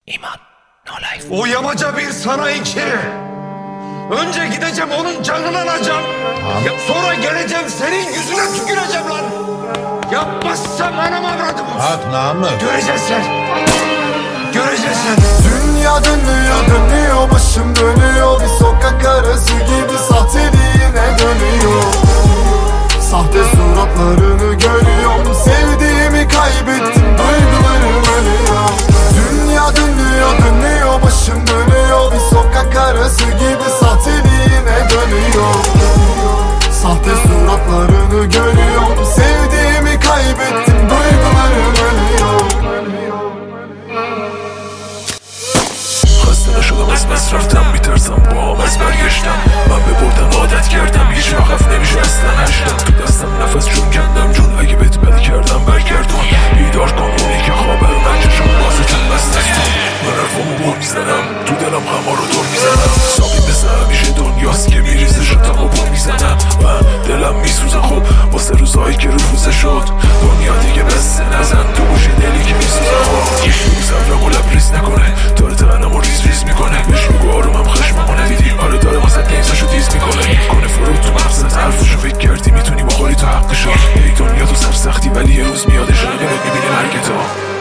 İman, no life. O yamaca bir sana iki. Önce gideceğim onun canını alacağım. Sonra geleceğim senin yüzüne tüküreceğim lan. Yapmazsam anam avradım. Hak Namık. Göreceksin sen. Göreceksin. Dünya dönüyor başım dönüyor. Bir sokak arası gibi sahteliğine dönüyor. Sahte suratlarını görüyorum. Sevdiğimi kaybettim, duygularım ölüyor. Dünya dönüyor başım dönüyor. Bir sokak arası gibi sahteliğine dönüyor. Sahte suratlarını görüyorum. Sevdiğimi kaybettim, duygularım ölüyor. Hastalaşılamaz mesraftan bitersem boğamaz belgeçten. Ben ve buradan adetkerden hiç vakaf nemiş aslan heşten. Tutasam nefes çünkendem cümle gibi etmedi kerden berkerdan. İdar kanun iki haber bence çok bahsetin meslesten. Ben arfamı bol mizenem tu دلم همه رو دور میزنم سابی بزنم میشه دنیاست که میریزه شدم و بول میزنم من دلم میسوزه خب واسه روزایی که رفوزه شد دنیا دیگه بسته نزن تو گوشی دلی که میسوزه خب یکی صبرم و لبریز نکنه داره تنم و ریز میکنه بهش بگو آرومم خشممو ندیدی آره داره واسه نیزشو تیز میکنه کنه فرو تو مغزت حرفشو فکر کردی میتونی بخوری تو حقشو ای دنیا تو سرسختی ولی یه روز میادش نگرد میبینی مرگ تو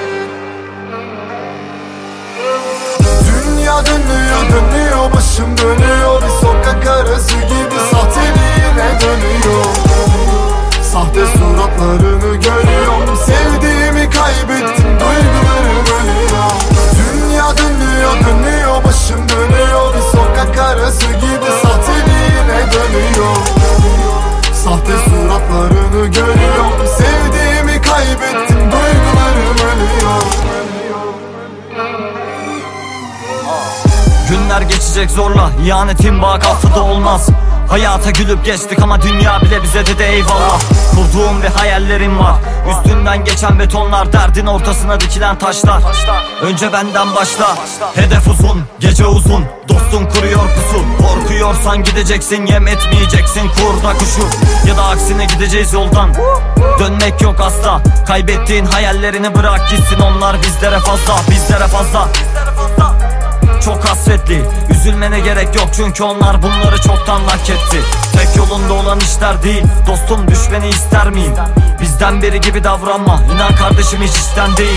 Dünya dönüyor başım dönüyor. Bir sokak arası gibi sahteliğine dönüyor. Sahte suratlarını görüyorum. Sevdiğimi kaybettim, duygularım ölüyor. Dünya dönüyor başım dönüyor. Bir sokak arası gibi sahteliğine dönüyor. Sahte suratlarını görüyorum. Sevdiğimi kaybettim, duygularım ölüyor. Günler geçecek zorla, ihanetin bağ kafada olmaz. Hayata gülüp geçtik ama dünya bile bize dedi eyvallah. Kurduğum bir hayallerim var, üstünden geçen betonlar, derdin ortasına dikilen taşlar. Önce benden başla, hedef uzun, gece uzun, dostun kuruyor pusu. Korkuyorsan gideceksin, yem etmeyeceksin kurda kuşu. Ya da aksine gideceğiz yoldan, dönmek yok asla. Kaybettiğin hayallerini bırak gitsin, onlar bizlere fazla, bizlere fazla. Çok hasretli, üzülmene gerek yok çünkü onlar bunları çoktan hak etti. Tek yolunda olan işler değil, dostum düşmeni ister miyim? Bizden biri gibi davranma, inan kardeşim hiç işten değil.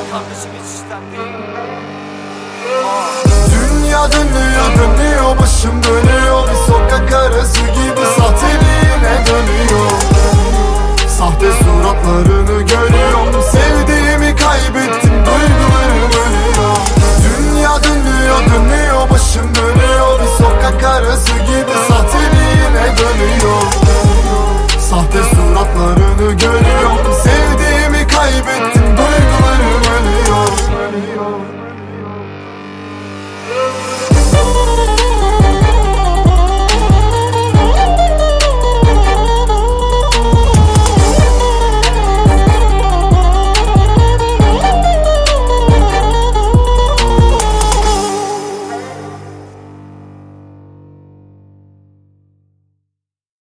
Dünya dönüyor başım dönüyor. Bir sokak arası gibi sahteliğine dönüyor. Sahte suratlarını görüyorum. Sevdiğimi kaybettim, duygularım ölüyor. Dünya dönüyor başım dönüyor. Bir sokak arası gibi sahteliğine dönüyor. Sahte suratlarını görüyorum.